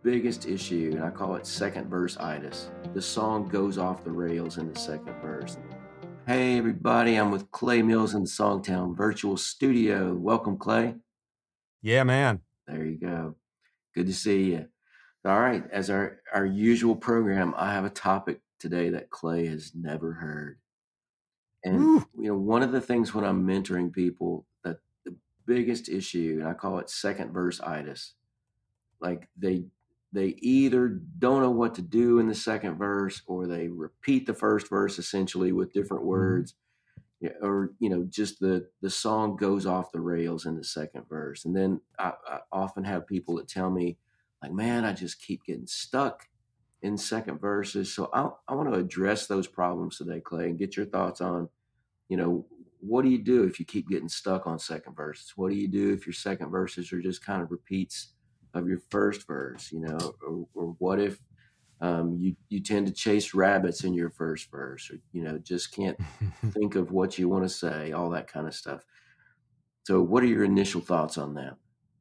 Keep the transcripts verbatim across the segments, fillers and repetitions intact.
biggest issue, and I call it second verse-itis. The song goes off the rails in the second verse. Hey, everybody, I'm with Clay Mills in the Songtown Virtual Studio. Welcome, Clay. Yeah, man. There you go. Good to see you. All right, as our, our usual program, I have a topic today that Clay has never heard. And, Woo. you know, one of the things when I'm mentoring people, that the biggest issue, and I call it second verse-itis, like they they either don't know what to do in the second verse, or they repeat the first verse essentially with different words, mm-hmm. or you know just the the song goes off the rails in the second verse. And then I, I often have people that tell me, like, man, I just keep getting stuck in second verses. So I, I want to address those problems today, Clay, and get your thoughts on, you know, what do you do if you keep getting stuck on second verses? What do you do if your second verses are just kind of repeats of your first verse, you know, or, or what if um, you, you tend to chase rabbits in your first verse, or, you know, just can't think of what you want to say, all that kind of stuff. So what are your initial thoughts on that?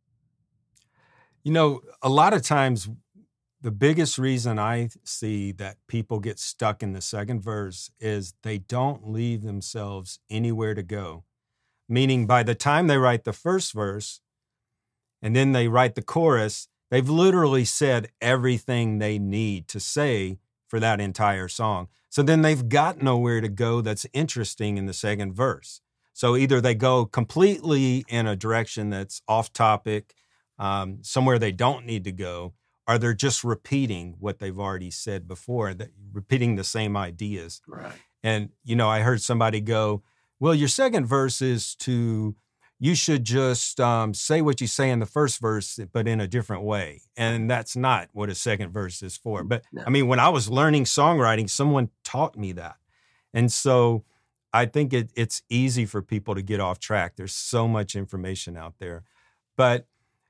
You know, a lot of times the biggest reason I see that people get stuck in the second verse is they don't leave themselves anywhere to go. Meaning by the time they write the first verse and then they write the chorus, they've literally said everything they need to say for that entire song. So then they've got nowhere to go that's interesting in the second verse. So either they go completely in a direction that's off topic, um, somewhere they don't need to go, or they're just repeating what they've already said before, that repeating the same ideas. Right. And, you know, I heard somebody go, well, your second verse is to, you should just um, say what you say in the first verse, but in a different way. And that's not what a second verse is for. But No. I mean, when I was learning songwriting, someone taught me that. And so I think it, it's easy for people to get off track. There's so much information out there. But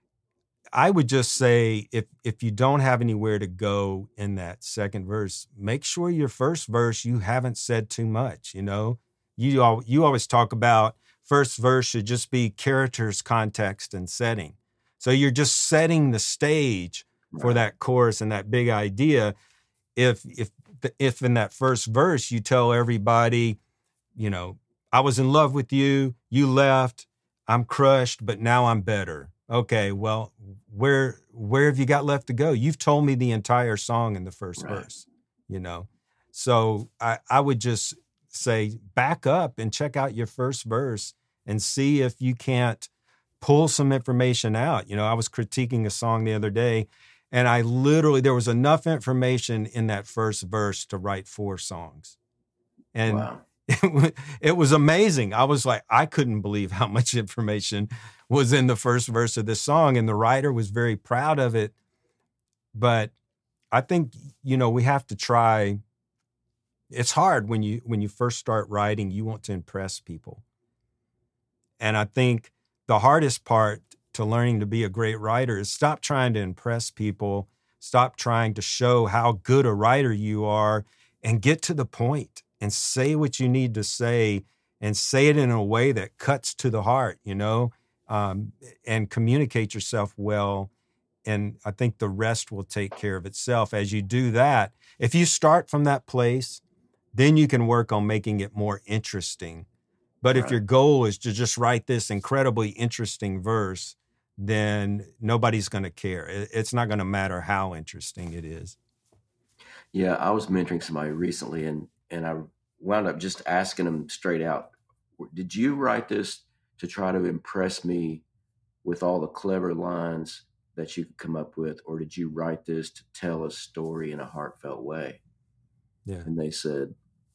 I would just say, if if you don't have anywhere to go in that second verse, make sure your first verse, you haven't said too much. You know, you al- you always talk about first verse should just be characters, context, and setting. So you're just setting the stage for Right. that chorus and that big idea. If if if in that first verse you tell everybody, you know, I was in love with you, you left, I'm crushed, but now I'm better. Okay, well, where where have you got left to go? You've told me the entire song in the first Right. verse, you know? So I, I would just say back up and check out your first verse and see if you can't pull some information out. You know, I was critiquing a song the other day, and I literally, there was enough information in that first verse to write four songs. And Wow. It, it was amazing. I was like, I couldn't believe how much information was in the first verse of this song. And the writer was very proud of it. But I think, you know, we have to try. It's hard when you, when you first start writing, you want to impress people. And I think the hardest part to learning to be a great writer is stop trying to impress people. Stop trying to show how good a writer you are, and get to the point. And say what you need to say, and say it in a way that cuts to the heart, you know, um, and communicate yourself well. And I think the rest will take care of itself. As you do that, if you start from that place, then you can work on making it more interesting. But Right. if your goal is to just write this incredibly interesting verse, then nobody's going to care. It's not going to matter how interesting it is. Yeah, I was mentoring somebody recently, and and I wound up just asking them straight out, did you write this to try to impress me with all the clever lines that you could come up with, or did you write this to tell a story in a heartfelt way? Yeah. And they said,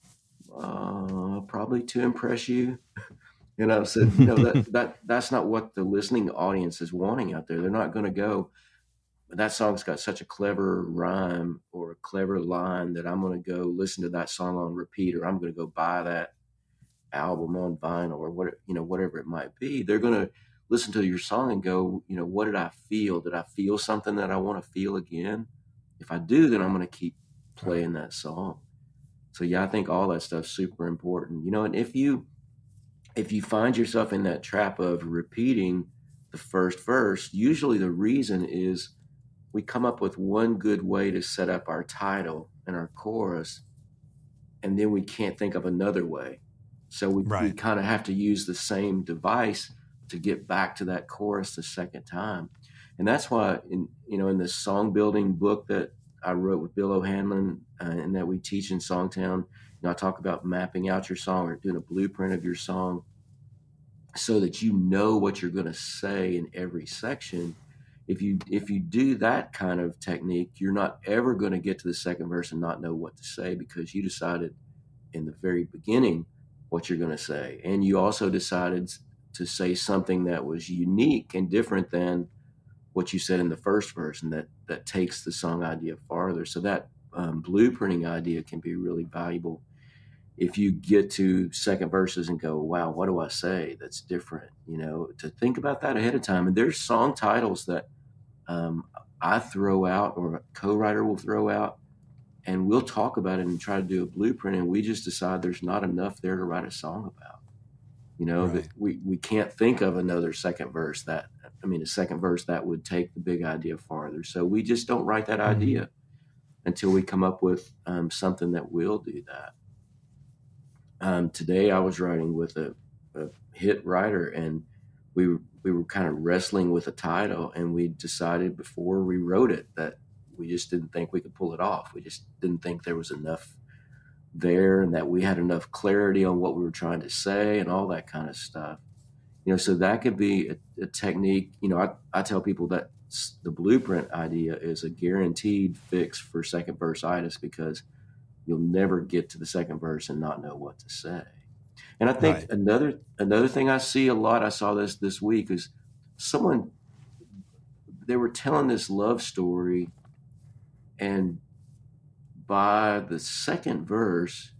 uh, probably to impress you. And I said, you know, that, that that's not what the listening audience is wanting out there. They're not going to go, that song's got such a clever rhyme or a clever line that I'm going to go listen to that song on repeat, or I'm going to go buy that album on vinyl, or what, you know, whatever it might be. They're going to listen to your song and go, you know, what did I feel? Did I feel something that I want to feel again? If I do, then I'm going to keep playing that song. So yeah, I think all that stuff's super important, you know. And if you, if you find yourself in that trap of repeating the first verse, usually the reason is we come up with one good way to set up our title and our chorus, and then we can't think of another way. So we, we Right. kind of have to use the same device to get back to that chorus the second time. And that's why, in you know, in the song building book that I wrote with Bill O'Hanlon uh, and that we teach in Songtown, you know, I talk about mapping out your song or doing a blueprint of your song so that you know what you're going to say in every section. If you if you do that kind of technique, you're not ever going to get to the second verse and not know what to say, because you decided in the very beginning what you're going to say. And you also decided to say something that was unique and different than what you said in the first verse, and that, that takes the song idea farther. So that um, blueprinting idea can be really valuable if you get to second verses and go, wow, what do I say that's different? You know, to think about that ahead of time. And there's song titles that um, I throw out, or a co-writer will throw out, and we'll talk about it and try to do a blueprint, and we just decide there's not enough there to write a song about. You know, Right. that we, we can't think of another second verse that, I mean, a second verse that would take the big idea farther. So we just don't write that Mm-hmm. idea until we come up with um, something that will do that. Um, today I was writing with a, a hit writer, and we were, we were kind of wrestling with a title, and we decided before we wrote it that we just didn't think we could pull it off. We just didn't think there was enough there, and that we had enough clarity on what we were trying to say and all that kind of stuff. You know, so that could be a, a technique. You know, I, I tell people that the blueprint idea is a guaranteed fix for second verse-itis, because you'll never get to the second verse and not know what to say. And I think Right. another another thing I see a lot, I saw this this week, is someone, they were telling this love story, and by the second verse,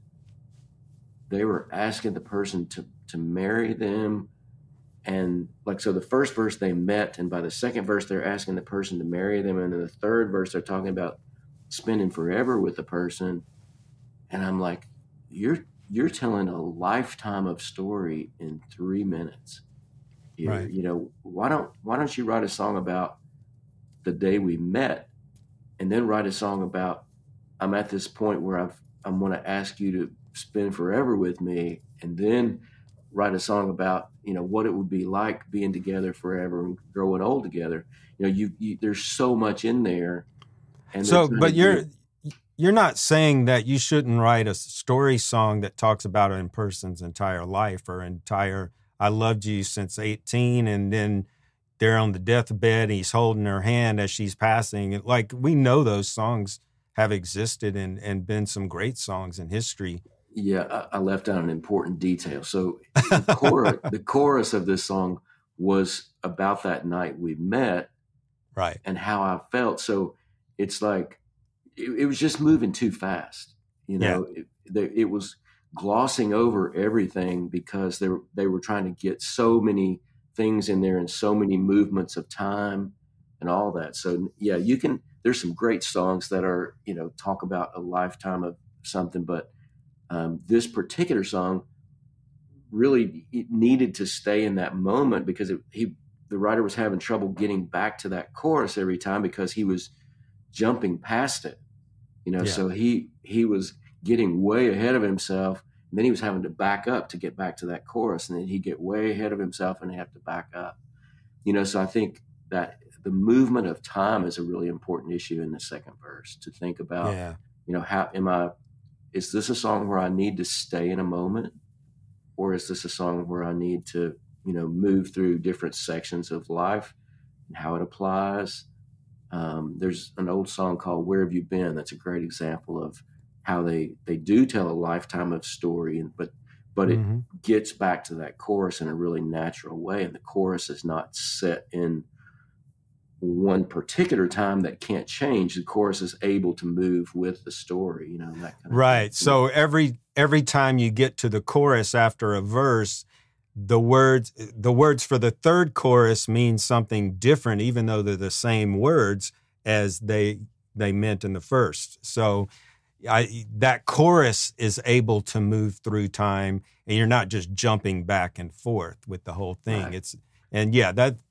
they were asking the person to, to marry them. And like, so the first verse they met, and by the second verse, they're asking the person to marry them. And then the third verse, they're talking about spending forever with the person. And I'm like, you're, you're telling a lifetime of story in three minutes here. Right. You know, why don't, why don't you write a song about the day we met, and then write a song about, I'm at this point where I've, I'm going to ask you to spend forever with me, and then write a song about, you know, what it would be like being together forever and growing old together. You know, you, you there's so much in there. And So, but you're, do, you're not saying that you shouldn't write a story song that talks about a person's entire life, or entire, I loved you since eighteen, and then they're on the deathbed and he's holding her hand as she's passing. Like, we know those songs have existed and, and been some great songs in history. Yeah, I, I left out an important detail. So the chorus, the chorus of this song was about that night we met, right, and how I felt. So it's like, it, it was just moving too fast. You know, yeah. it, it was glossing over everything, because they were, they were trying to get so many things in there and so many movements of time and all that. So yeah, you can, there's some great songs that are, you know, talk about a lifetime of something, but um, this particular song really needed to stay in that moment, because it, he, the writer was having trouble getting back to that chorus every time, because he was jumping past it, you know, yeah. So he, he was getting way ahead of himself, and then he was having to back up to get back to that chorus, and then he'd get way ahead of himself and he'd have to back up, you know. So I think that the movement of time is a really important issue in the second verse, to think about, yeah. you know, how am I, is this a song where I need to stay in a moment, or is this a song where I need to, you know, move through different sections of life and how it applies? Um, there's an old song called Where Have You Been? That's a great example of how they, they do tell a lifetime of story, and but but mm-hmm. it gets back to that chorus in a really natural way. And the chorus is not set in one particular time that can't change. The chorus is able to move with the story, you know, that kind of right. thing. So every every time you get to the chorus after a verse, the words the words for the third chorus mean something different, even though they're the same words as they they meant in the first. So I, that chorus is able to move through time, and you're not just jumping back and forth with the whole thing. Right. It's and yeah, that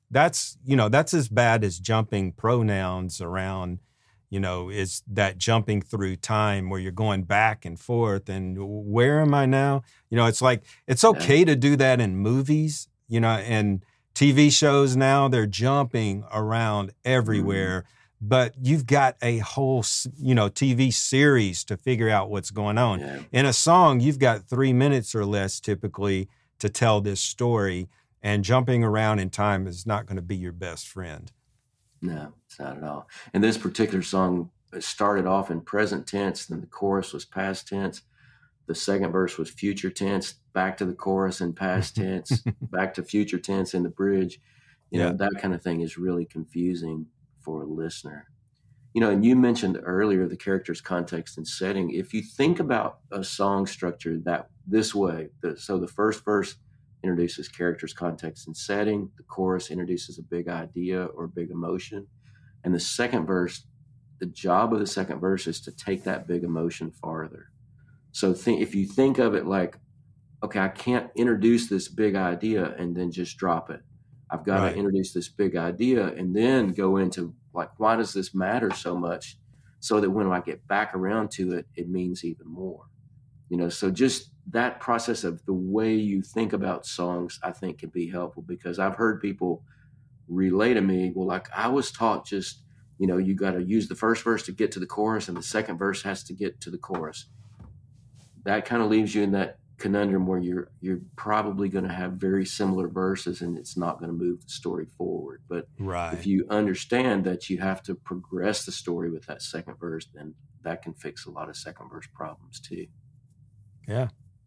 that's, you know, that's as bad as jumping pronouns around, you know, is that jumping through time where you're going back and forth and where am I now? You know, it's like, it's okay to do that in movies, you know, and T V shows now, they're jumping around everywhere, mm-hmm. but you've got a whole, you know, T V series to figure out what's going on. Yeah. In a song, you've got three minutes or less typically to tell this story, and jumping around in time is not going to be your best friend. No, it's not at all. And this particular song started off in present tense, then the chorus was past tense. The second verse was future tense, back to the chorus in past tense, back to future tense in the bridge. You yeah. know, that kind of thing is really confusing for a listener. You know, and you mentioned earlier the character's context and setting. If you think about a song structure that this way, the, so the first verse introduces characters, context, and setting. The chorus introduces a big idea or big emotion. And the second verse, the job of the second verse is to take that big emotion farther. So think, if you think of it like, okay, I can't introduce this big idea and then just drop it. I've got right. to introduce this big idea and then go into like, why does this matter so much? So that when I get back around to it, it means even more. You know, so just that process of the way you think about songs, I think can be helpful, because I've heard people relay to me, well, like I was taught just, you know, you got to use the first verse to get to the chorus and the second verse has to get to the chorus. That kind of leaves you in that conundrum where you're you're probably going to have very similar verses and it's not going to move the story forward. But right. if you understand that you have to progress the story with that second verse, then that can fix a lot of second verse problems too. Yeah.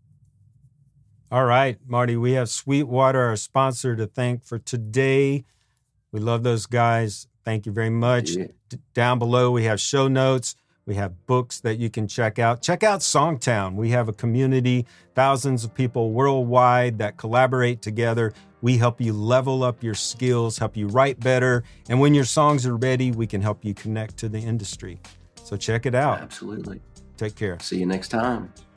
All right, Marty, we have Sweetwater, our sponsor, to thank for today. We love those guys. Thank you very much. Yeah. D- down below, we have show notes. We have books that you can check out. Check out Songtown. We have a community, thousands of people worldwide that collaborate together. We help you level up your skills, help you write better. And when your songs are ready, we can help you connect to the industry. So check it out. Absolutely. Take care. See you next time.